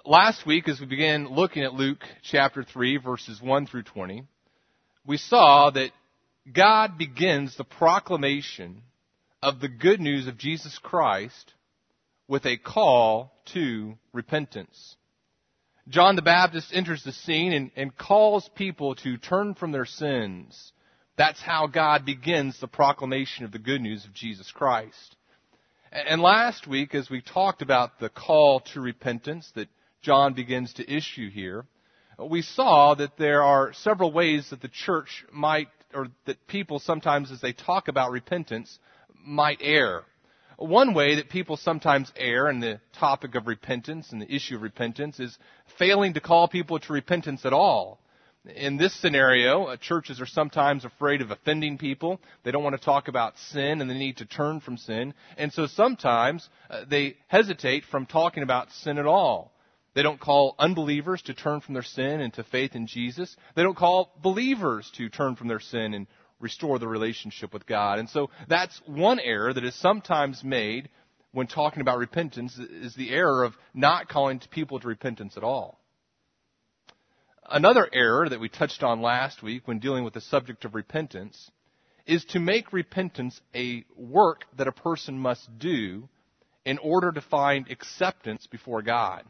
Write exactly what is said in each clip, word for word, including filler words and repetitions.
Last week, as we began looking at Luke chapter three, verses one through twenty, we saw that God begins the proclamation of the good news of Jesus Christ with a call to repentance. John the Baptist enters the scene and, and calls people to turn from their sins. That's how God begins the proclamation of the good news of Jesus Christ. And last week, as we talked about the call to repentance that John begins to issue here, we saw that there are several ways that the church might, or that people sometimes as they talk about repentance, might err. One way that people sometimes err in the topic of repentance and the issue of repentance is failing to call people to repentance at all. In this scenario, uh, churches are sometimes afraid of offending people. They don't want to talk about sin and the need to turn from sin. And so sometimes uh, they hesitate from talking about sin at all. They don't call unbelievers to turn from their sin and to faith in Jesus. They don't call believers to turn from their sin and restore the relationship with God. And so that's one error that is sometimes made when talking about repentance, is the error of not calling people to repentance at all. Another error that we touched on last week when dealing with the subject of repentance is to make repentance a work that a person must do in order to find acceptance before God.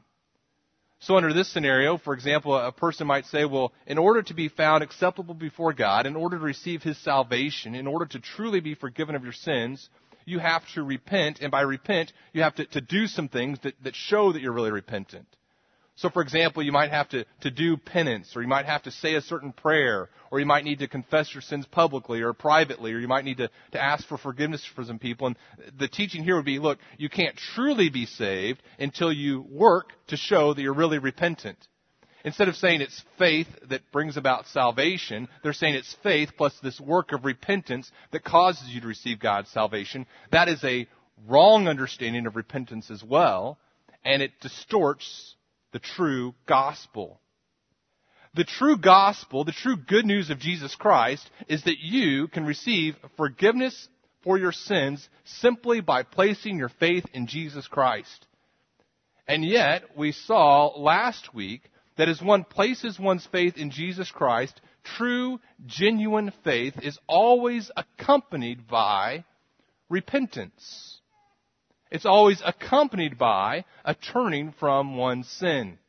So under this scenario, for example, a person might say, well, in order to be found acceptable before God, in order to receive His salvation, in order to truly be forgiven of your sins, you have to repent, and by repent, you have to, to do some things that, that show that you're really repentant. So, for example, you might have to, to do penance, or you might have to say a certain prayer, or you might need to confess your sins publicly or privately, or you might need to, to ask for forgiveness for some people. And the teaching here would be, look, you can't truly be saved until you work to show that you're really repentant. Instead of saying it's faith that brings about salvation, they're saying it's faith plus this work of repentance that causes you to receive God's salvation. That is a wrong understanding of repentance as well, and it distorts the true gospel. The true gospel, the true good news of Jesus Christ, is that you can receive forgiveness for your sins simply by placing your faith in Jesus Christ. And yet, we saw last week that as one places one's faith in Jesus Christ, true, genuine faith is always accompanied by repentance. It's always accompanied by a turning from one's sin.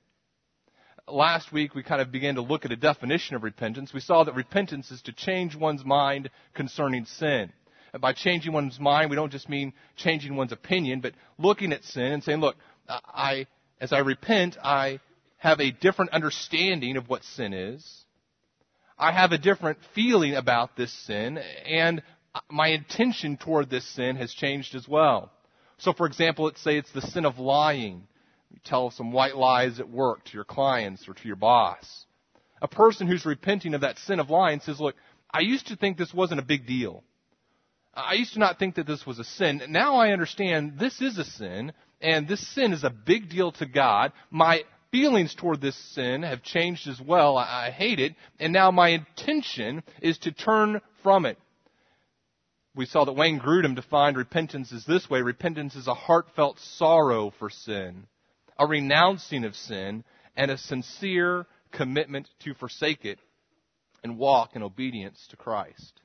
Last week, we kind of began to look at a definition of repentance. We saw that repentance is to change one's mind concerning sin. And by changing one's mind, we don't just mean changing one's opinion, but looking at sin and saying, look, I, as I repent, I have a different understanding of what sin is. I have a different feeling about this sin, and my intention toward this sin has changed as well. So, for example, let's say it's the sin of lying. You tell some white lies at work to your clients or to your boss. A person who's repenting of that sin of lying says, look, I used to think this wasn't a big deal. I used to not think that this was a sin. Now I understand this is a sin, and this sin is a big deal to God. My feelings toward this sin have changed as well. I hate it, and now my intention is to turn from it. We saw that Wayne Grudem defined repentance as this way. Repentance is a heartfelt sorrow for sin, a renouncing of sin, and a sincere commitment to forsake it and walk in obedience to Christ.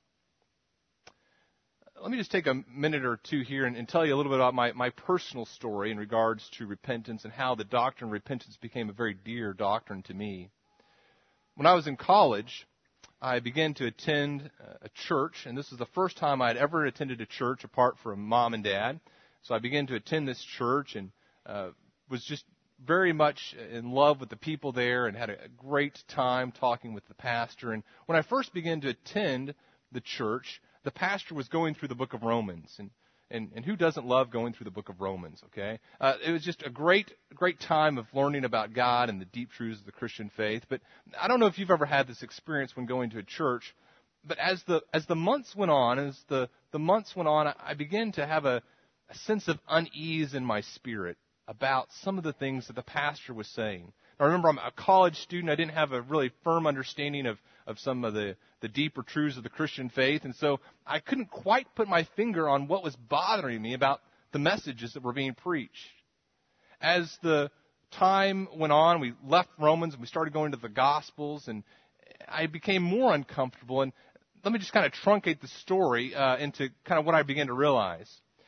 Let me just take a minute or two here and, and tell you a little bit about my, my personal story in regards to repentance and how the doctrine of repentance became a very dear doctrine to me. When I was in college, I began to attend a church, and this is the first time I had ever attended a church apart from mom and dad. So I began to attend this church and uh, was just very much in love with the people there and had a great time talking with the pastor. And when I first began to attend the church, the pastor was going through the book of Romans. And And, and who doesn't love going through the book of Romans, okay? Uh, it was just a great, great time of learning about God and the deep truths of the Christian faith. But I don't know if you've ever had this experience when going to a church, but as the as the months went on, as the, the months went on, I began to have a, a sense of unease in my spirit about some of the things that the pastor was saying. I remember I'm a college student. I didn't have a really firm understanding of, of some of the, the deeper truths of the Christian faith. And so I couldn't quite put my finger on what was bothering me about the messages that were being preached. As the time went on, we left Romans and we started going to the Gospels, and I became more uncomfortable. And let me just kind of truncate the story uh, into kind of what I began to realize.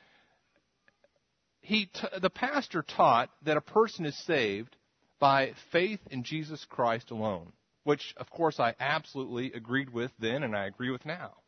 He, t- the pastor taught that a person is saved by faith in Jesus Christ alone, which, of course, I absolutely agreed with then and I agree with now.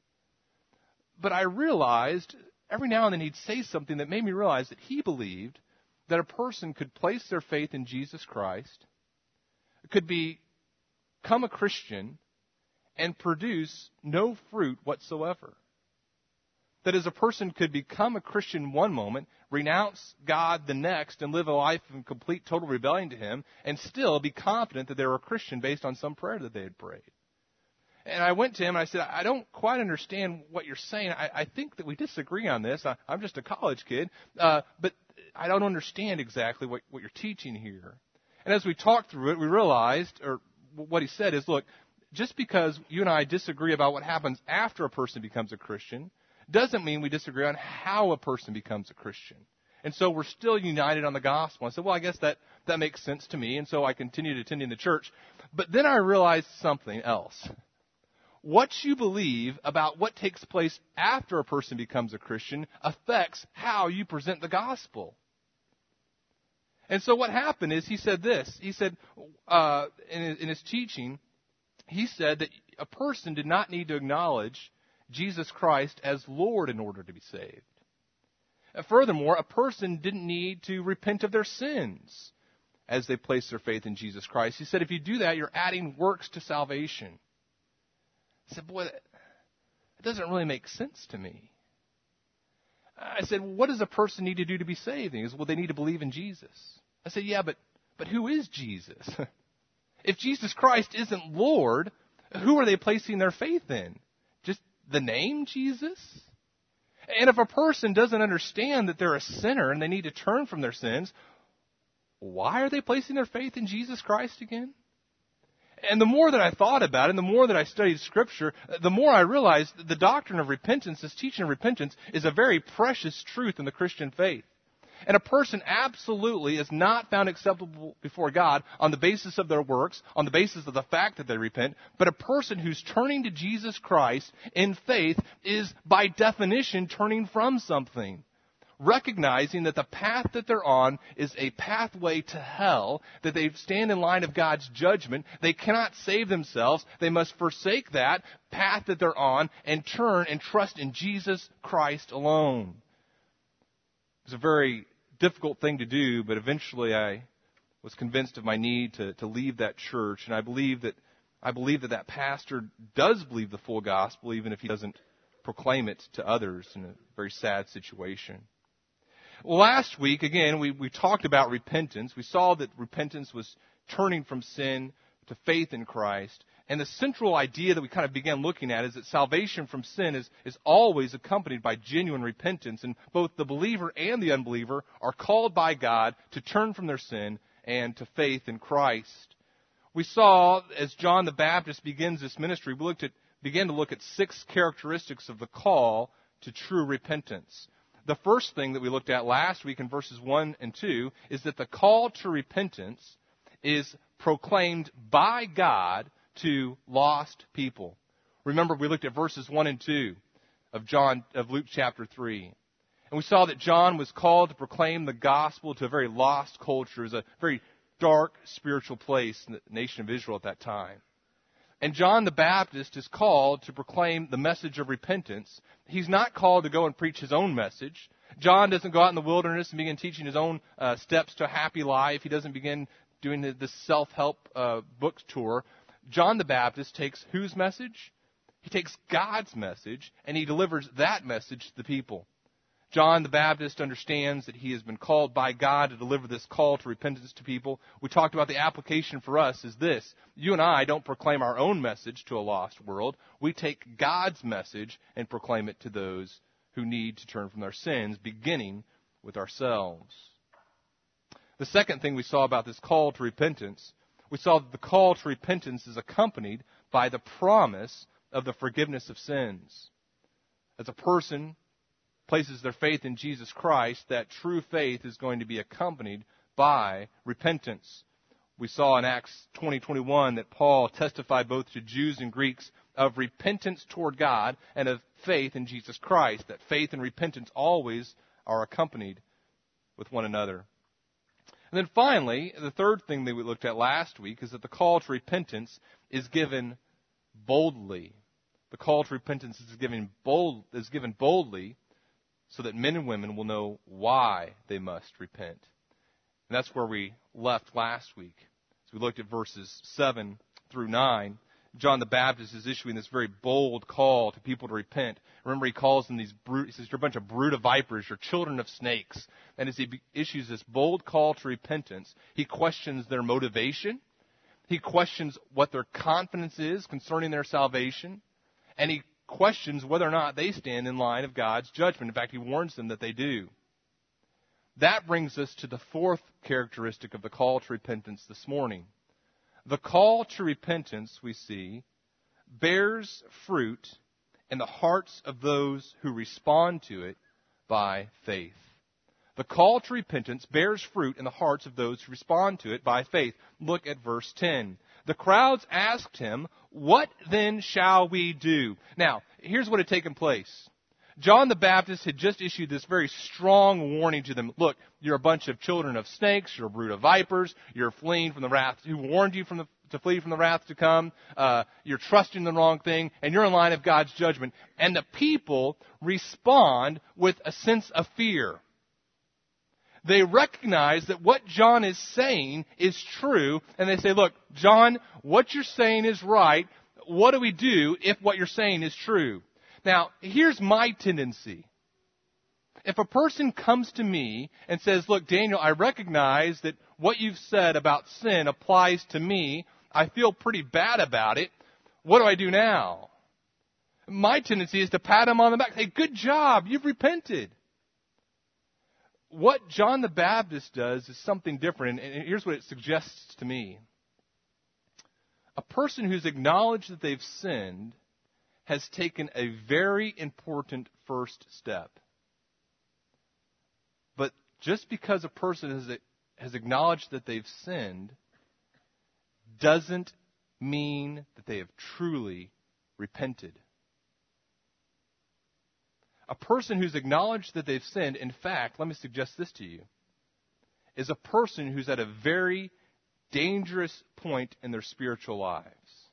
But I realized every now and then he'd say something that made me realize that he believed that a person could place their faith in Jesus Christ, could be, become a Christian, and produce no fruit whatsoever. That is, a person could become a Christian one moment, renounce God the next, and live a life of complete, total rebellion to Him, and still be confident that they were a Christian based on some prayer that they had prayed. And I went to him and I said, I don't quite understand what you're saying. I, I think that we disagree on this. I, I'm just a college kid, uh, but I don't understand exactly what, what you're teaching here. And as we talked through it, we realized, or what he said is, look, just because you and I disagree about what happens after a person becomes a Christian doesn't mean we disagree on how a person becomes a Christian. And so we're still united on the gospel. I said, well, I guess that, that makes sense to me. And so I continued attending the church. But then I realized something else. What you believe about what takes place after a person becomes a Christian affects how you present the gospel. And so what happened is he said this. He said, uh, in, his, in his teaching, he said that a person did not need to acknowledge Jesus Christ as Lord in order to be saved. And furthermore, a person didn't need to repent of their sins as they place their faith in Jesus Christ. He said, if you do that, you're adding works to salvation. I said, boy, that doesn't really make sense to me. I said, what does a person need to do to be saved? And he goes, well, they need to believe in Jesus. I said, yeah, but, but who is Jesus? If Jesus Christ isn't Lord, who are they placing their faith in? Just the name Jesus? And if a person doesn't understand that they're a sinner and they need to turn from their sins, why are they placing their faith in Jesus Christ again? And the more that I thought about it, and the more that I studied Scripture, the more I realized that the doctrine of repentance, this teaching of repentance, is a very precious truth in the Christian faith. And a person absolutely is not found acceptable before God on the basis of their works, on the basis of the fact that they repent, but a person who's turning to Jesus Christ in faith is, by definition, turning from something. Recognizing that the path that they're on is a pathway to hell, that they stand in line of God's judgment. They cannot save themselves. They must forsake that path that they're on and turn and trust in Jesus Christ alone. It's a very difficult thing to do, but eventually I was convinced of my need to, to leave that church, and I believe that I believe that that pastor does believe the full gospel, even if he doesn't proclaim it to others in a very sad situation. Well, last week, again, we, we talked about repentance. We saw that repentance was turning from sin to faith in Christ. And the central idea that we kind of began looking at is that salvation from sin is, is always accompanied by genuine repentance. And both the believer and the unbeliever are called by God to turn from their sin and to faith in Christ. We saw, as John the Baptist begins this ministry, we looked at, began to look at six characteristics of the call to true repentance. The first thing that we looked at last week in verses one and two is that the call to repentance is proclaimed by God to lost people. Remember, we looked at verses one and two of John, of Luke chapter three. And we saw that John was called to proclaim the gospel to a very lost culture. It was a very dark spiritual place in the nation of Israel at that time. And John the Baptist is called to proclaim the message of repentance. He's not called to go and preach his own message. John doesn't go out in the wilderness and begin teaching his own uh, steps to a happy life. He doesn't begin doing this self-help uh, book tour. John the Baptist takes whose message? He takes God's message, and he delivers that message to the people. John the Baptist understands that he has been called by God to deliver this call to repentance to people. We talked about the application for us is this. You and I don't proclaim our own message to a lost world. We take God's message and proclaim it to those who need to turn from their sins, beginning with ourselves. The second thing we saw about this call to repentance, we saw that the call to repentance is accompanied by the promise of the forgiveness of sins. As a person places their faith in Jesus Christ, that true faith is going to be accompanied by repentance. We saw in Acts twenty twenty-one that Paul testified both to Jews and Greeks of repentance toward God and of faith in Jesus Christ, that faith and repentance always are accompanied with one another. And then finally, the third thing that we looked at last week is that the call to repentance is given boldly. The call to repentance is given bold, is given boldly so that men and women will know why they must repent. And that's where we left last week. As we looked at verses seven through nine, John the Baptist is issuing this very bold call to people to repent. Remember, he calls them these brute, he says, you're a bunch of brood of vipers, you're children of snakes. And as he be- issues this bold call to repentance, he questions their motivation. He questions what their confidence is concerning their salvation. And he questions whether or not they stand in line of God's judgment. In fact, he warns them that they do. That brings us to the fourth characteristic of the call to repentance this morning. The call to repentance, we see, bears fruit in the hearts of those who respond to it by faith. The call to repentance bears fruit in the hearts of those who respond to it by faith. Look at verse ten. The crowds asked him, "What then shall we do?" Now, here's what had taken place. John the Baptist had just issued this very strong warning to them. Look, you're a bunch of children of snakes. You're a brood of vipers. You're fleeing from the wrath. Who warned you from the, to flee from the wrath to come? Uh, you're trusting the wrong thing, and you're in line of God's judgment. And the people respond with a sense of fear. They recognize that what John is saying is true, and they say, look, John, what you're saying is right. What do we do if what you're saying is true? Now, here's my tendency. If a person comes to me and says, look, Daniel, I recognize that what you've said about sin applies to me. I feel pretty bad about it. What do I do now? My tendency is to pat him on the back. Hey, good job. You've repented. What John the Baptist does is something different, and here's what it suggests to me. A person who's acknowledged that they've sinned has taken a very important first step. But just because a person has, has acknowledged that they've sinned doesn't mean that they have truly repented. A person who's acknowledged that they've sinned, in fact, let me suggest this to you, is a person who's at a very dangerous point in their spiritual lives.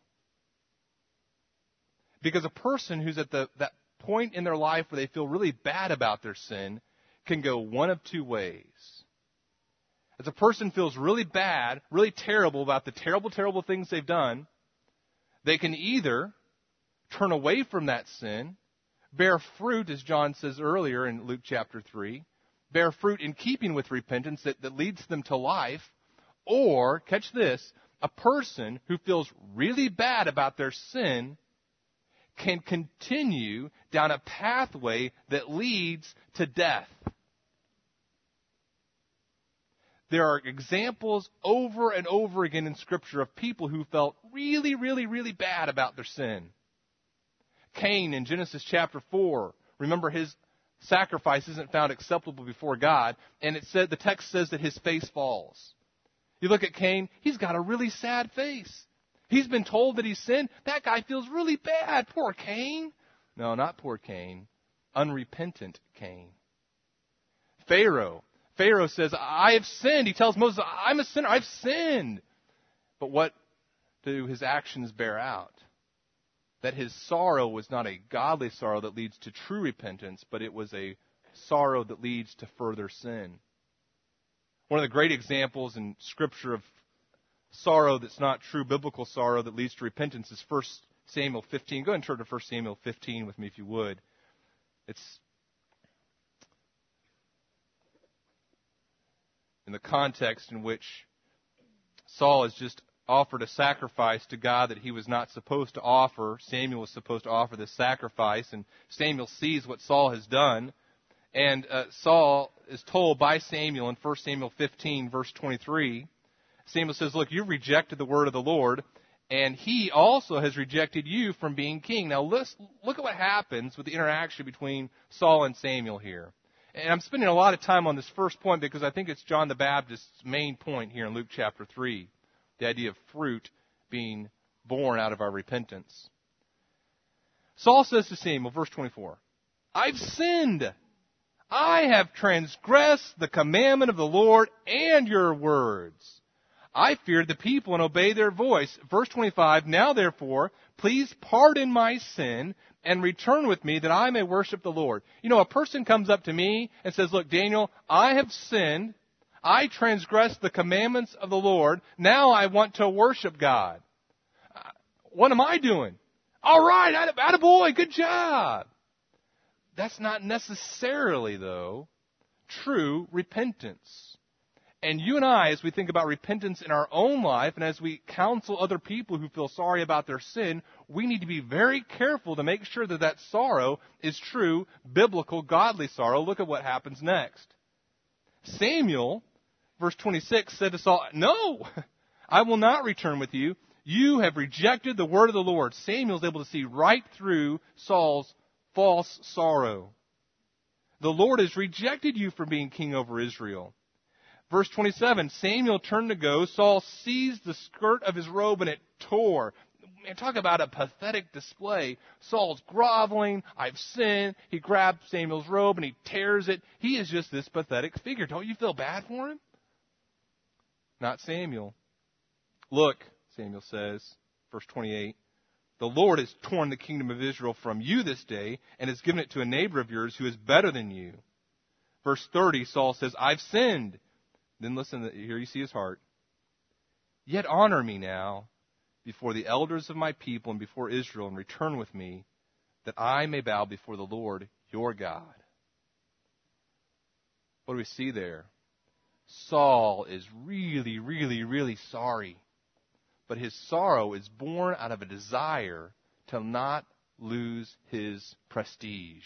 Because a person who's at the, that point in their life where they feel really bad about their sin can go one of two ways. As a person feels really bad, really terrible about the terrible, terrible things they've done, they can either turn away from that sin, bear fruit, as John says earlier in Luke chapter three, bear fruit in keeping with repentance that, that leads them to life, or, catch this, a person who feels really bad about their sin can continue down a pathway that leads to death. There are examples over and over again in Scripture of people who felt really, really, really bad about their sin. Cain in Genesis chapter four, remember his sacrifice isn't found acceptable before God, and it said the text says that his face falls. You look at Cain, he's got a really sad face. He's been told that he's sinned. That guy feels really bad. Poor Cain. No, not poor Cain. Unrepentant Cain. Pharaoh. Pharaoh says, I have sinned. He tells Moses, I'm a sinner. I've sinned. But what do his actions bear out? That his sorrow was not a godly sorrow that leads to true repentance, but it was a sorrow that leads to further sin. One of the great examples in Scripture of sorrow that's not true biblical sorrow that leads to repentance is First Samuel fifteen. Go ahead and turn to First Samuel fifteen with me if you would. It's in the context in which Saul has just offered a sacrifice to God that he was not supposed to offer. Samuel was supposed to offer this sacrifice, and Samuel sees what Saul has done. And uh, Saul is told by Samuel in First Samuel fifteen, verse twenty-three, Samuel says, look, you've rejected the word of the Lord, and he also has rejected you from being king. Now, let's look at what happens with the interaction between Saul and Samuel here. And I'm spending a lot of time on this first point because I think it's John the Baptist's main point here in Luke chapter three, the idea of fruit being born out of our repentance. Saul says to Samuel, verse twenty-four, I've sinned. I have transgressed the commandment of the Lord and your words. I feared the people and obeyed their voice. Verse twenty-five, now therefore, please pardon my sin and return with me that I may worship the Lord. You know, a person comes up to me and says, look, Daniel, I have sinned. I transgressed the commandments of the Lord. Now I want to worship God. What am I doing? All right, attaboy, good job. That's not necessarily, though, true repentance. And you and I, as we think about repentance in our own life, and as we counsel other people who feel sorry about their sin, we need to be very careful to make sure that that sorrow is true, biblical, godly sorrow. Look at what happens next. Samuel, verse twenty-six, said to Saul, no, I will not return with you. You have rejected the word of the Lord. Samuel's able to see right through Saul's false sorrow. The Lord has rejected you from being king over Israel. Verse twenty-seven, Samuel turned to go. Saul seized the skirt of his robe and it tore. Man, talk about a pathetic display. Saul's groveling. I've sinned. He grabs Samuel's robe and he tears it. He is just this pathetic figure. Don't you feel bad for him? Not Samuel. Look, Samuel says, verse twenty-eight, the Lord has torn the kingdom of Israel from you this day and has given it to a neighbor of yours who is better than you. Verse thirty, Saul says, I've sinned. Then listen, here you see his heart. Yet honor me now before the elders of my people and before Israel and return with me that I may bow before the Lord your God. What do we see there? Saul is really, really, really sorry. But his sorrow is born out of a desire to not lose his prestige.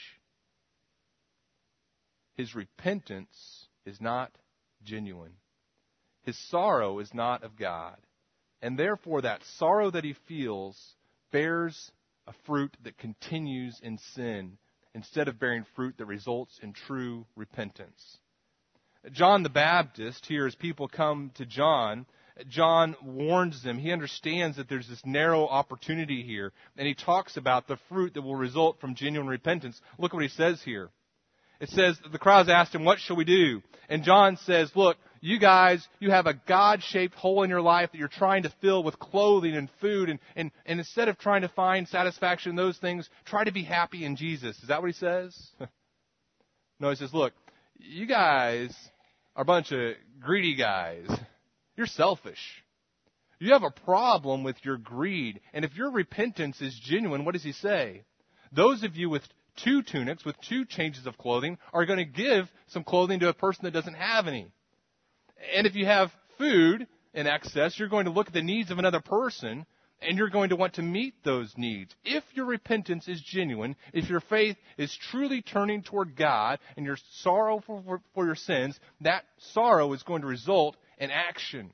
His repentance is not genuine. His sorrow is not of God. And therefore that sorrow that he feels bears a fruit that continues in sin instead of bearing fruit that results in true repentance. John the Baptist, here as people come to John, John warns them. He understands that there's this narrow opportunity here. And he talks about the fruit that will result from genuine repentance. Look at what he says here. It says, the crowds asked him, what shall we do? And John says, look, you guys, you have a God-shaped hole in your life that you're trying to fill with clothing and food. And, and, and instead of trying to find satisfaction in those things, try to be happy in Jesus. Is that what he says? No, he says, look, you guys are a bunch of greedy guys. You're selfish. You have a problem with your greed. And if your repentance is genuine, what does he say? Those of you with two tunics, with two changes of clothing, are going to give some clothing to a person that doesn't have any. And if you have food in excess, you're going to look at the needs of another person, and you're going to want to meet those needs. If your repentance is genuine, if your faith is truly turning toward God, and your sorrow for, for, for your sins, that sorrow is going to result in action.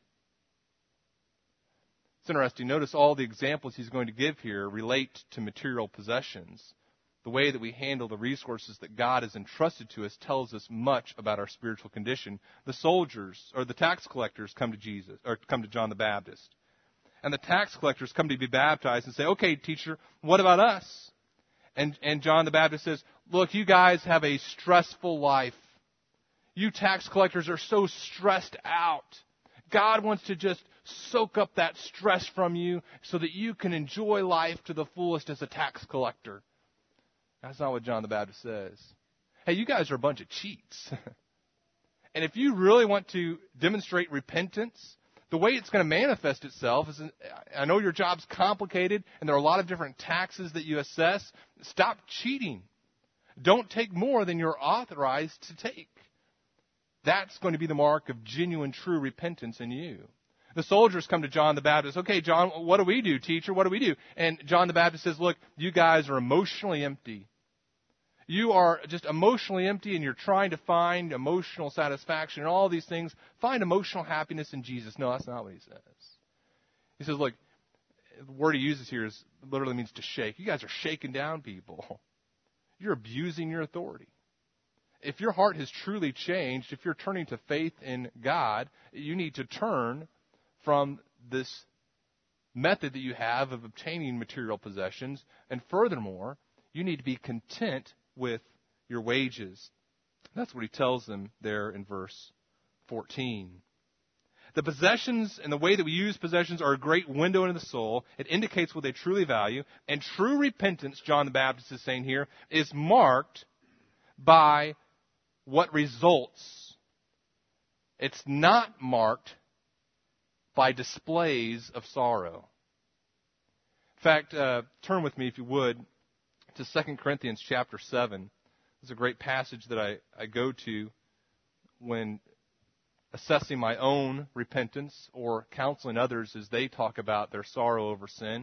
It's interesting. Notice all the examples he's going to give here relate to material possessions. The way that we handle the resources that God has entrusted to us tells us much about our spiritual condition. The soldiers or the tax collectors come to Jesus or come to John the Baptist. And the tax collectors come to be baptized and say, okay, teacher, what about us? And, and John the Baptist says, look, you guys have a stressful life. You tax collectors are so stressed out. God wants to just soak up that stress from you so that you can enjoy life to the fullest as a tax collector. That's not what John the Baptist says. Hey, you guys are a bunch of cheats. And if you really want to demonstrate repentance, the way it's going to manifest itself is, I know your job's complicated and there are a lot of different taxes that you assess. Stop cheating. Don't take more than you're authorized to take. That's going to be the mark of genuine, true repentance in you. The soldiers come to John the Baptist. Okay, John, what do we do, teacher? What do we do? And John the Baptist says, look, you guys are emotionally empty. You are just emotionally empty and you're trying to find emotional satisfaction and all these things. Find emotional happiness in Jesus. No, that's not what he says. He says, look, the word he uses here is literally means to shake. You guys are shaking down people. You're abusing your authority. if your heart has truly changed, if you're turning to faith in God, you need to turn from this method that you have of obtaining material possessions. And furthermore, you need to be content with your wages. That's what he tells them there in verse fourteen. The possessions and the way that we use possessions are a great window into the soul. It indicates what they truly value. And true repentance, John the Baptist is saying here, is marked by what results. It's not marked by displays of sorrow. In fact, uh, turn with me, if you would, to Second Corinthians chapter seven. It's a great passage that I, I go to when assessing my own repentance or counseling others as they talk about their sorrow over sin.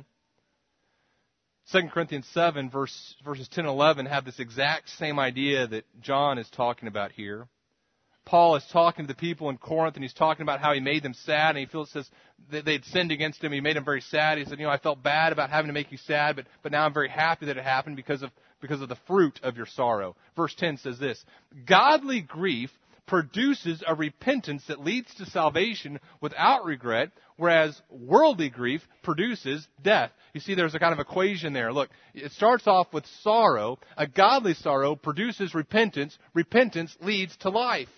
Second Corinthians seven, verse, verses ten and eleven have this exact same idea that John is talking about here. Paul is talking to the people in Corinth, and he's talking about how he made them sad, and he feels says that they'd sinned against him. He made them very sad. He said, you know, I felt bad about having to make you sad, but, but now I'm very happy that it happened because of, because of the fruit of your sorrow. Verse ten says this, godly grief produces a repentance that leads to salvation without regret, whereas worldly grief produces death. You see, there's a kind of equation there. Look, it starts off with sorrow. A godly sorrow produces repentance. Repentance leads to life.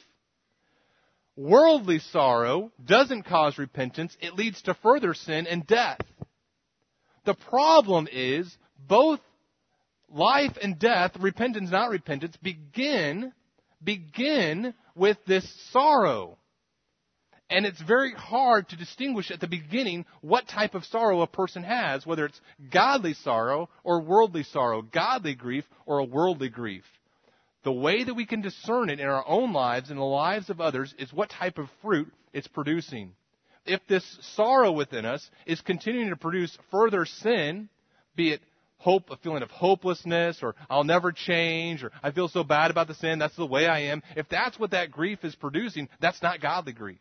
Worldly sorrow doesn't cause repentance. It leads to further sin and death. The problem is both life and death, repentance, not repentance, begin, begin with this sorrow. And it's very hard to distinguish at the beginning what type of sorrow a person has, whether it's godly sorrow or worldly sorrow, godly grief or a worldly grief. The way that we can discern it in our own lives and the lives of others is what type of fruit it's producing. If this sorrow within us is continuing to produce further sin, be it hope, a feeling of hopelessness, or I'll never change, or I feel so bad about the sin, that's the way I am. If that's what that grief is producing, that's not godly grief.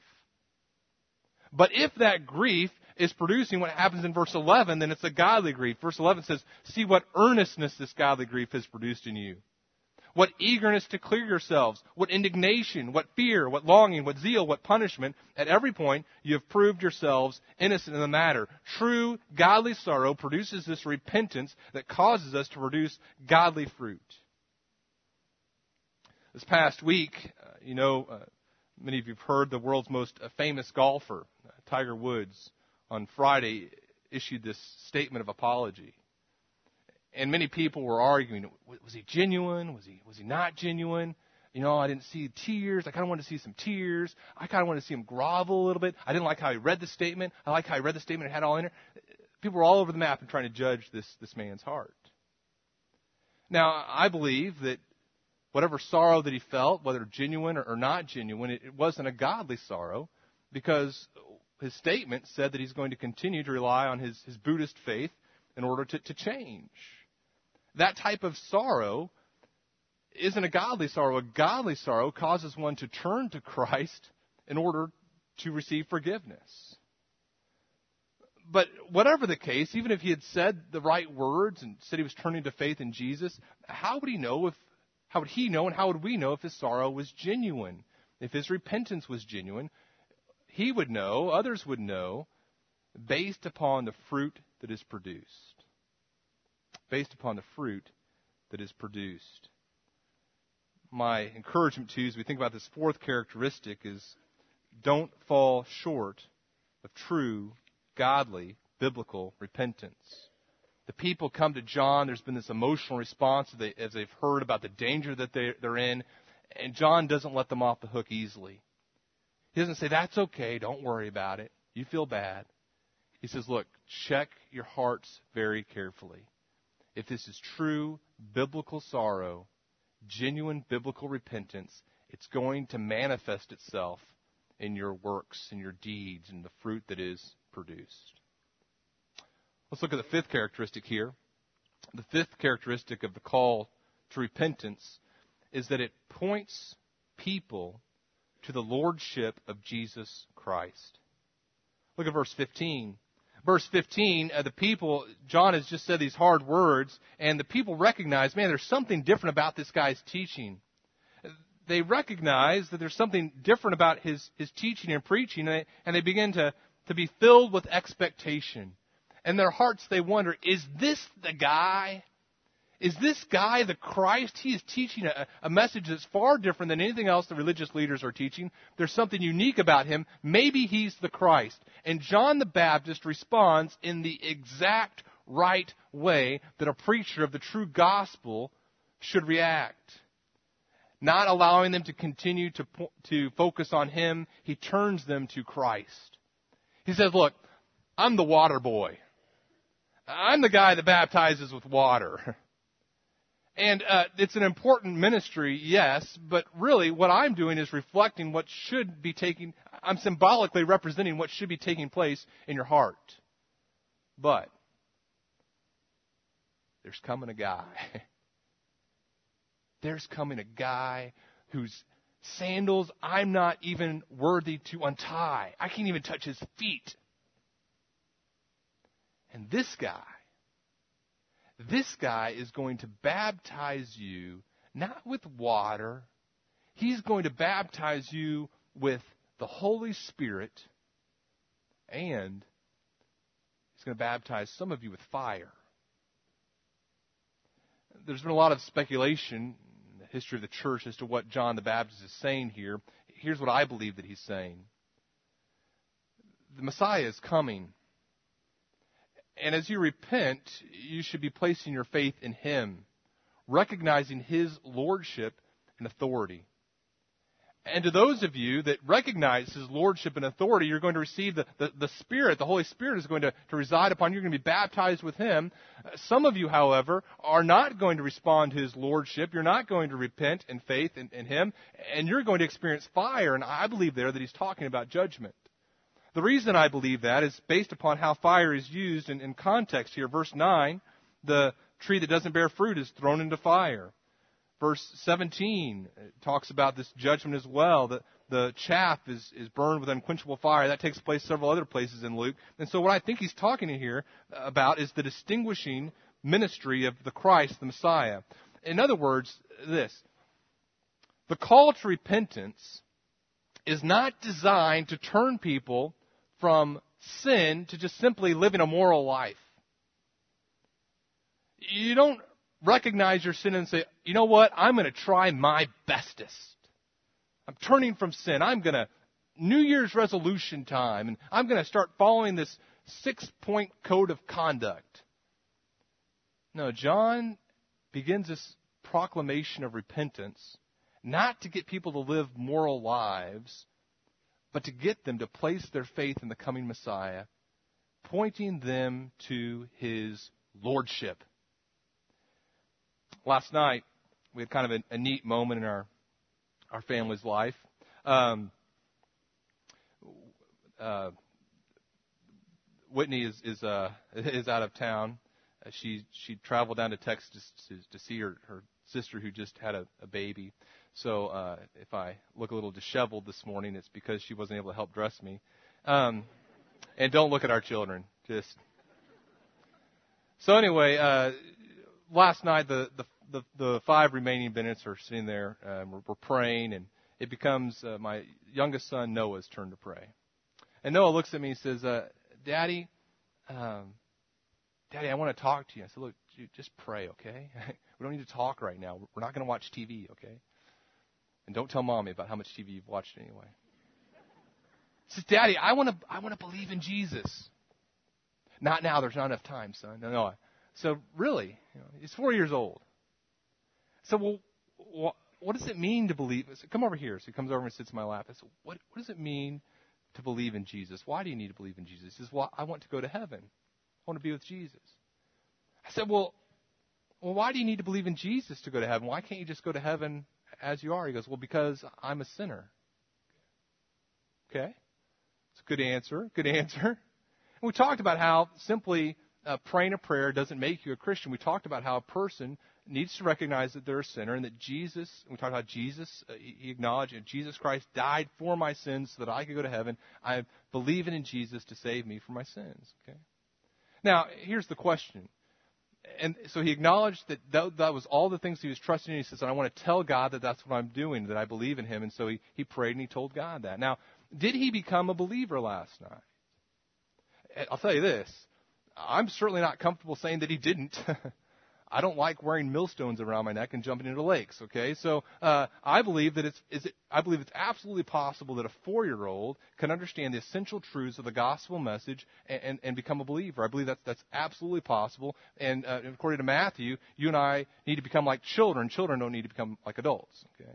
But if that grief is producing what happens in verse eleven, then it's a godly grief. Verse eleven says, see what earnestness this godly grief has produced in you. What eagerness to clear yourselves, what indignation, what fear, what longing, what zeal, what punishment. At every point, you have proved yourselves innocent in the matter. True, godly sorrow produces this repentance that causes us to produce godly fruit. This past week, uh, you know, uh, many of you have heard the world's most uh, famous golfer, uh, Tiger Woods, on Friday issued this statement of apology. And many people were arguing, was he genuine? Was he was he not genuine? You know, I didn't see tears. I kind of wanted to see some tears. I kind of wanted to see him grovel a little bit. I didn't like how he read the statement. I like how he read the statement and had it all in there. People were all over the map and trying to judge this, this man's heart. Now, I believe that whatever sorrow that he felt, whether genuine or, or not genuine, it, it wasn't a godly sorrow, because his statement said that he's going to continue to rely on his, his Buddhist faith in order to, to change. That type of sorrow isn't a godly sorrow. A godly sorrow causes one to turn to Christ in order to receive forgiveness. But whatever the case, even if he had said the right words and said he was turning to faith in Jesus, how would he know if, how would he know and how would we know if his sorrow was genuine? If his repentance was genuine, he would know, others would know, based upon the fruit that is produced. Based upon the fruit that is produced. My encouragement to you as we think about this fourth characteristic is don't fall short of true, godly, biblical repentance. The people come to John. There's been this emotional response as they've heard about the danger that they're in. And John doesn't let them off the hook easily. He doesn't say, that's okay, don't worry about it. You feel bad. He says, look, check your hearts very carefully. If this is true biblical sorrow, genuine biblical repentance, it's going to manifest itself in your works and your deeds and the fruit that is produced. Let's look at the fifth characteristic here. The fifth characteristic of the call to repentance is that it points people to the lordship of Jesus Christ. Look at verse fifteen. Verse fifteen, uh, the people, John has just said these hard words, and the people recognize, man, there's something different about this guy's teaching. they recognize that there's something different about his, his teaching and preaching, and they, and they begin to, to be filled with expectation. In their hearts, they wonder, is this the guy? Is this guy the Christ? He is teaching a, a message that's far different than anything else the religious leaders are teaching. There's something unique about him. Maybe he's the Christ. And John the Baptist responds in the exact right way that a preacher of the true gospel should react. Not allowing them to continue to, to focus on him, he turns them to Christ. He says, look, I'm the water boy. I'm the guy that baptizes with water. And uh, it's an important ministry, yes, but really what I'm doing is reflecting what should be taking, I'm symbolically representing what should be taking place in your heart. But there's coming a guy. There's coming a guy whose sandals I'm not even worthy to untie. I can't even touch his feet. And this guy, this guy is going to baptize you not with water. He's going to baptize you with the Holy Spirit, and he's going to baptize some of you with fire. There's been a lot of speculation in the history of the church as to what John the Baptist is saying here. Here's what I believe that he's saying. The Messiah is coming. And as you repent, you should be placing your faith in him, recognizing his lordship and authority. And to those of you that recognize his lordship and authority, you're going to receive the, the, the Spirit. The Holy Spirit is going to, to reside upon you. You're going to be baptized with him. Some of you, however, are not going to respond to his lordship. You're not going to repent in faith in, in him. And you're going to experience fire. And I believe there that he's talking about judgment. The reason I believe that is based upon how fire is used in, in context here. Verse nine, the tree that doesn't bear fruit is thrown into fire. Verse seventeen talks about this judgment as well. The, the chaff is, is burned with unquenchable fire. That takes place several other places in Luke. And so what I think he's talking here about is the distinguishing ministry of the Christ, the Messiah. In other words, this. The call to repentance is not designed to turn people from sin to just simply living a moral life. You don't recognize your sin and say, you know what, I'm going to try my bestest. I'm turning from sin. I'm going to, New Year's resolution time, and I'm going to start following this six-point code of conduct. No, John begins this proclamation of repentance, not to get people to live moral lives, but to get them to place their faith in the coming Messiah, pointing them to his lordship. Last night, we had kind of a, a neat moment in our our family's life. Um, uh, Whitney is is uh, is out of town. Uh, she she traveled down to Texas to, to see her, her sister who just had a, a baby. So uh, if I look a little disheveled this morning, it's because she wasn't able to help dress me. Um, and don't look at our children. Just so anyway, uh, last night the, the the the five remaining Bennett's are sitting there. Um, we're, we're praying, and it becomes uh, my youngest son Noah's turn to pray. And Noah looks at me and says, uh, "Daddy, um, Daddy, I want to talk to you." I said, "Look, just pray, okay? We don't need to talk right now. We're not going to watch T V, okay? And don't tell Mommy about how much T V you've watched anyway." He says, "Daddy, I want to I want to believe in Jesus." "Not now. There's not enough time, son." No, no. So really, you know, he's four years old. So, well, what, what does it mean to believe? I said, "Come over here." So he comes over and sits in my lap. I said, what, what does it mean to believe in Jesus? Why do you need to believe in Jesus? He says, "Well, I want to go to heaven. I want to be with Jesus." I said, well, well, why do you need to believe in Jesus to go to heaven? Why can't you just go to heaven as you are? He goes, "Well, because I'm a sinner." Okay. It's a good answer. Good answer. And we talked about how simply uh, praying a prayer doesn't make you a Christian. We talked about how a person needs to recognize that they're a sinner and that Jesus, we talked about Jesus, uh, he acknowledged that Jesus Christ died for my sins so that I could go to heaven. I'm believing in Jesus to save me from my sins. Okay. Now, here's the question. And so he acknowledged that, that that was all the things he was trusting in. He says, I want to tell God that that's what I'm doing, that I believe in him. And so he, he prayed and he told God that. Now, did he become a believer last night? I'll tell you this. I'm certainly not comfortable saying that he didn't. I don't like wearing millstones around my neck and jumping into lakes. Okay, so uh, I believe that it's is it, I believe it's absolutely possible that a four-year-old can understand the essential truths of the gospel message and, and, and become a believer. I believe that's that's absolutely possible. And uh, according to Matthew, you and I need to become like children. Children don't need to become like adults. Okay.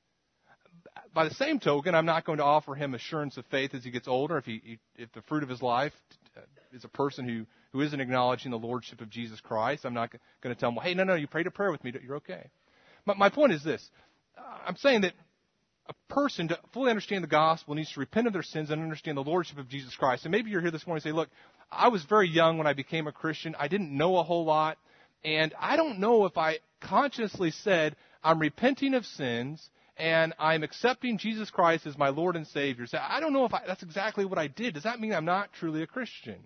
By the same token, I'm not going to offer him assurance of faith as he gets older. If he if the fruit of his life is a person who who isn't acknowledging the lordship of Jesus Christ, I'm not going to tell him, well, hey, no, no, you prayed a prayer with me, you're okay. But my point is this. I'm saying that a person, to fully understand the gospel, needs to repent of their sins and understand the lordship of Jesus Christ. And maybe you're here this morning and say, look, I was very young when I became a Christian. I didn't know a whole lot. And I don't know if I consciously said, I'm repenting of sins and I'm accepting Jesus Christ as my Lord and Savior. So I don't know if I, that's exactly what I did. Does that mean I'm not truly a Christian?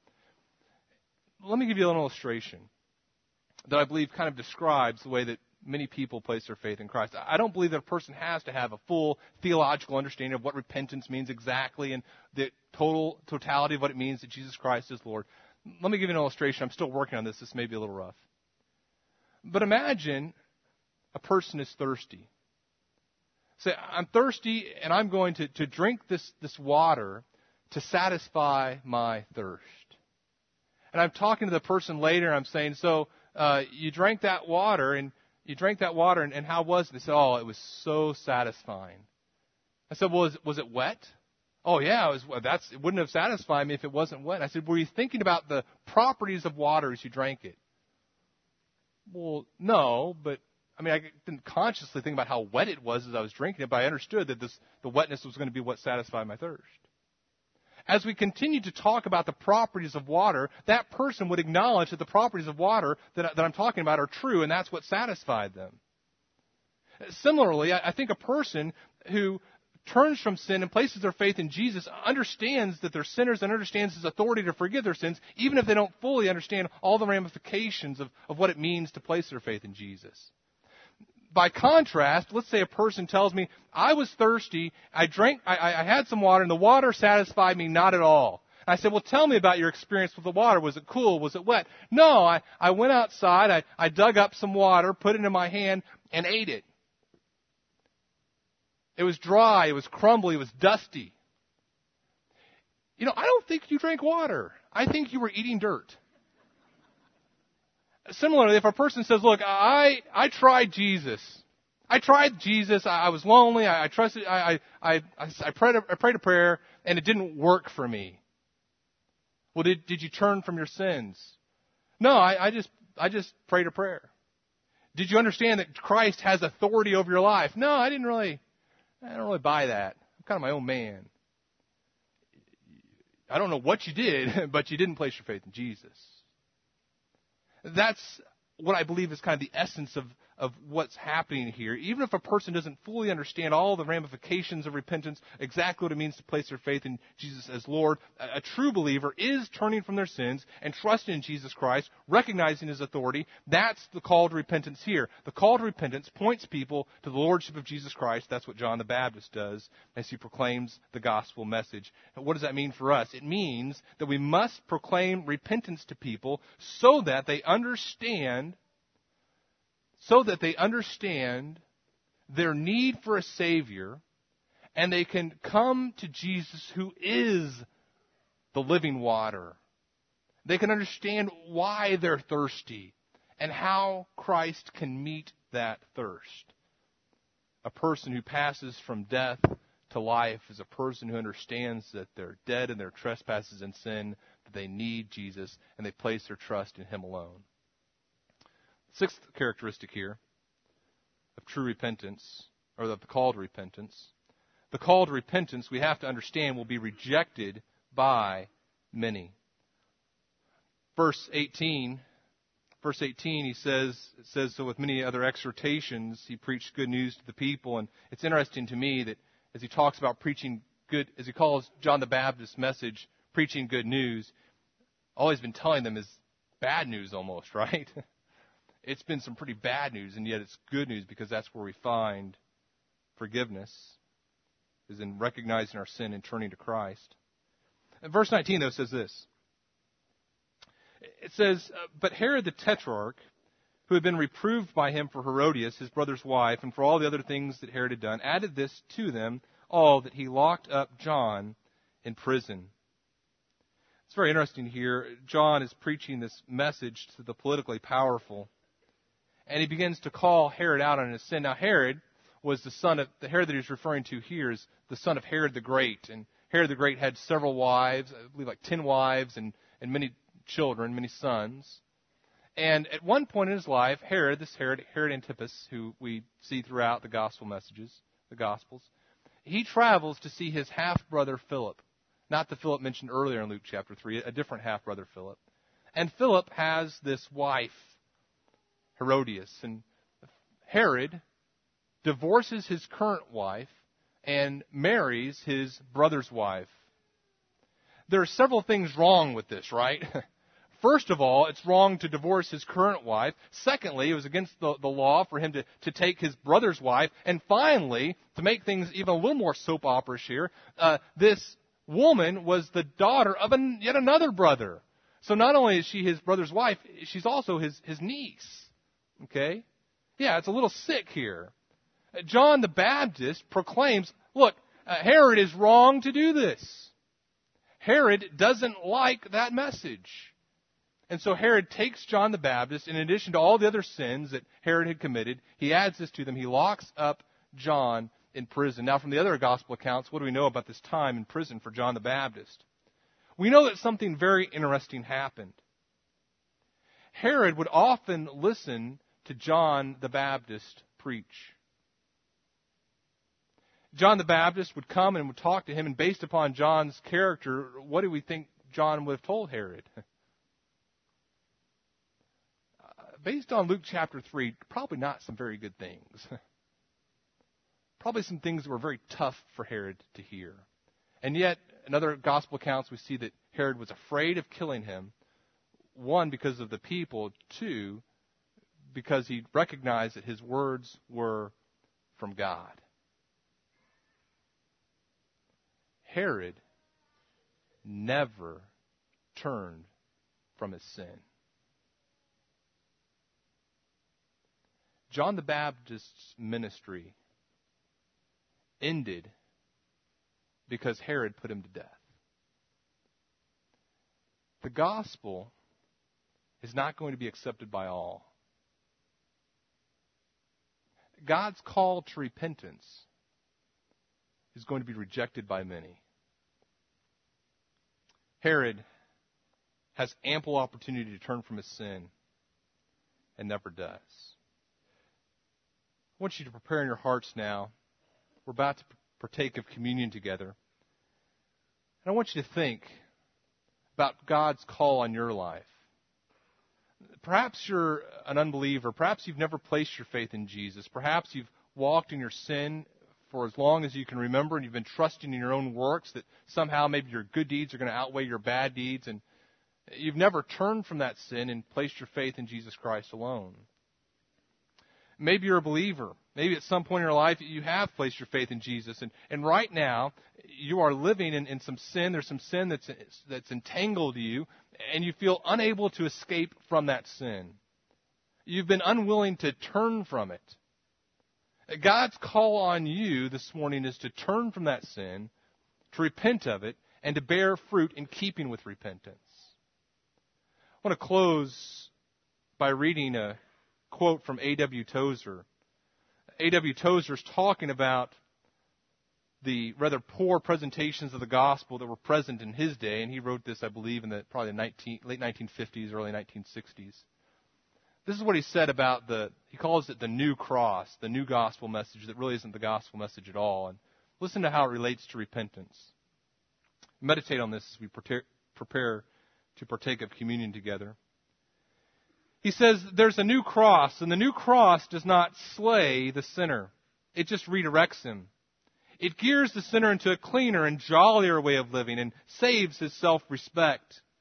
Let me give you an illustration that I believe kind of describes the way that many people place their faith in Christ. I don't believe that a person has to have a full theological understanding of what repentance means exactly and the total totality of what it means that Jesus Christ is Lord. Let me give you an illustration. I'm still working on this. This may be a little rough. But imagine a person is thirsty. Say, I'm thirsty and I'm going to, to drink this, this water to satisfy my thirst. And I'm talking to the person later and I'm saying, so uh, you drank that water and you drank that water and, and how was it? They said, oh, it was so satisfying. I said, well, was, was it wet? Oh, yeah, it was. Well, that's, it wouldn't have satisfied me if it wasn't wet. And I said, were you thinking about the properties of water as you drank it? Well, no, but I mean, I didn't consciously think about how wet it was as I was drinking it, but I understood that this, the wetness was going to be what satisfied my thirst. As we continue to talk about the properties of water, that person would acknowledge that the properties of water that, that I'm talking about are true, and that's what satisfied them. Similarly, I, I think a person who turns from sin and places their faith in Jesus understands that they're sinners and understands his authority to forgive their sins, even if they don't fully understand all the ramifications of, of what it means to place their faith in Jesus. By contrast, let's say a person tells me, I was thirsty, I drank, I, I had some water, and the water satisfied me not at all. And I said, well, tell me about your experience with the water. Was it cool? Was it wet? No, I, I went outside, I, I dug up some water, put it in my hand, and ate it. It was dry, it was crumbly, it was dusty. You know, I don't think you drank water. I think you were eating dirt. Similarly, if a person says, look, I, I tried Jesus. I tried Jesus. I, I was lonely. I, I trusted. I, I, I, I, prayed a, I prayed a prayer, and it didn't work for me. Well, did, did you turn from your sins? No, I, I just I just prayed a prayer. Did you understand that Christ has authority over your life? No, I didn't really. I don't really buy that. I'm kind of my own man. I don't know what you did, but you didn't place your faith in Jesus. That's what I believe is kind of the essence of, of what's happening here. Even if a person doesn't fully understand all the ramifications of repentance, exactly what it means to place their faith in Jesus as Lord, a, a true believer is turning from their sins and trusting in Jesus Christ, recognizing his authority. That's the call to repentance here. The call to repentance points people to the Lordship of Jesus Christ. That's what John the Baptist does as he proclaims the gospel message. And what does that mean for us? It means that we must proclaim repentance to people so that they understand So that they understand their need for a Savior and they can come to Jesus who is the living water. They can understand why they're thirsty and how Christ can meet that thirst. A person who passes from death to life is a person who understands that they're dead in their trespasses and sin, that they need Jesus, and they place their trust in Him alone. Sixth characteristic here of true repentance, or the call to repentance. The call to repentance, we have to understand, will be rejected by many. Verse eighteen, verse eighteen, he says, it says, so with many other exhortations, he preached good news to the people. And it's interesting to me that as he talks about preaching good, as he calls John the Baptist's message, preaching good news, all he's been telling them is bad news almost, right? It's been some pretty bad news, and yet it's good news because that's where we find forgiveness, is in recognizing our sin and turning to Christ. And verse nineteen, though, says this. It says, "But Herod the Tetrarch, who had been reproved by him for Herodias, his brother's wife, and for all the other things that Herod had done, added this to them all, that he locked up John in prison." It's very interesting here. John is preaching this message to the politically powerful, and he begins to call Herod out on his sin. Now, Herod was the son of, the Herod that he's referring to here is the son of Herod the Great. And Herod the Great had several wives, I believe like ten wives and, and many children, many sons. And at one point in his life, Herod, this Herod, Herod Antipas, who we see throughout the gospel messages, the Gospels, he travels to see his half-brother Philip. Not the Philip mentioned earlier in Luke chapter three, a different half-brother Philip. And Philip has this wife, Herodias. And Herod divorces his current wife and marries his brother's wife. There are several things wrong with this, right? First of all, it's wrong to divorce his current wife. Secondly, it was against the, the law for him to, to take his brother's wife. And finally, to make things even a little more soap opera-ish here, uh, this woman was the daughter of an, yet another brother. So not only is she his brother's wife, she's also his, his niece. Okay? Yeah, it's a little sick here. John the Baptist proclaims, look, uh, Herod is wrong to do this. Herod doesn't like that message. And so Herod takes John the Baptist, in addition to all the other sins that Herod had committed, he adds this to them. He locks up John in prison. Now, from the other gospel accounts, what do we know about this time in prison for John the Baptist? We know that something very interesting happened. Herod would often listen to John the Baptist preach. John the Baptist would come and would talk to him, and based upon John's character, what do we think John would have told Herod? Based on Luke chapter three, probably not some very good things. Probably some things that were very tough for Herod to hear. And yet, in other gospel accounts, we see that Herod was afraid of killing him. One, because of the people. Two, because he recognized that his words were from God. Herod never turned from his sin. John the Baptist's ministry ended because Herod put him to death. The gospel is not going to be accepted by all. God's call to repentance is going to be rejected by many. Herod has ample opportunity to turn from his sin and never does. I want you to prepare in your hearts now. We're about to partake of communion together. And I want you to think about God's call on your life. Perhaps you're an unbeliever. Perhaps you've never placed your faith in Jesus. Perhaps you've walked in your sin for as long as you can remember, and you've been trusting in your own works that somehow maybe your good deeds are going to outweigh your bad deeds, and you've never turned from that sin and placed your faith in Jesus Christ alone. Maybe you're a believer. Maybe at some point in your life you have placed your faith in Jesus. And, and right now you are living in, in some sin. There's some sin that's, that's entangled you. And you feel unable to escape from that sin. You've been unwilling to turn from it. God's call on you this morning is to turn from that sin, to repent of it, and to bear fruit in keeping with repentance. I want to close by reading a quote from A W Tozer. A W Tozer is talking about the rather poor presentations of the gospel that were present in his day, and he wrote this, I believe, in the probably the nineteen, late nineteen fifties, early nineteen sixties. This is what he said about the, he calls it the new cross, the new gospel message that really isn't the gospel message at all. And listen to how it relates to repentance. Meditate on this as we prepare to partake of communion together. He says there's a new cross, and the new cross does not slay the sinner. It just redirects him. It gears the sinner into a cleaner and jollier way of living and saves his self-respect.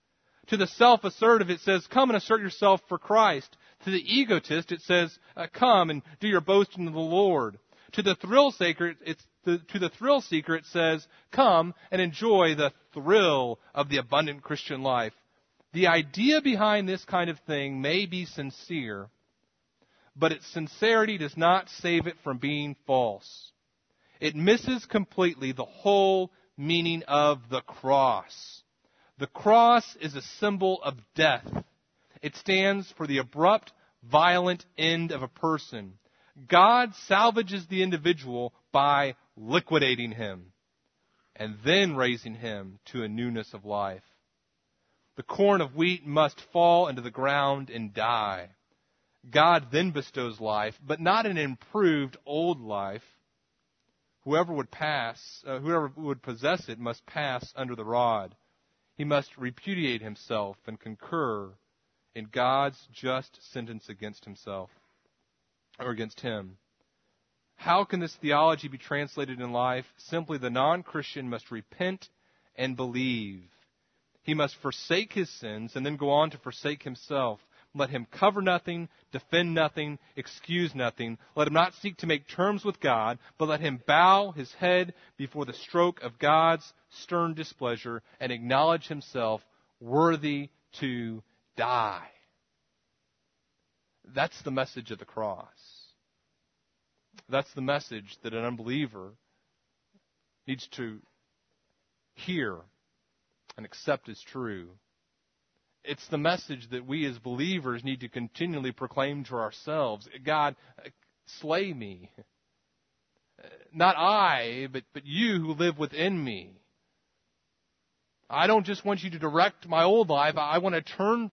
To the self-assertive, it says, come and assert yourself for Christ. To the egotist, it says, uh, come and do your boasting in the Lord. To the thrill seeker, it's the, to the thrill seeker, it says, come and enjoy the thrill of the abundant Christian life. The idea behind this kind of thing may be sincere, but its sincerity does not save it from being false. It misses completely the whole meaning of the cross. The cross is a symbol of death. It stands for the abrupt, violent end of a person. God salvages the individual by liquidating him and then raising him to a newness of life. The corn of wheat must fall into the ground and die. God then bestows life, but not an improved old life. Whoever would pass, uh, whoever would possess it must pass under the rod. He must repudiate himself and concur in God's just sentence against himself, or against him. How can this theology be translated in life? Simply, the non-Christian must repent and believe. He must forsake his sins and then go on to forsake himself. Let him cover nothing, defend nothing, excuse nothing. Let him not seek to make terms with God, but let him bow his head before the stroke of God's stern displeasure and acknowledge himself worthy to die. That's the message of the cross. That's the message that an unbeliever needs to hear and accept as true. It's the message that we as believers need to continually proclaim to ourselves. God, slay me. Not I, but, but you who live within me. I don't just want you to direct my old life. I want to turn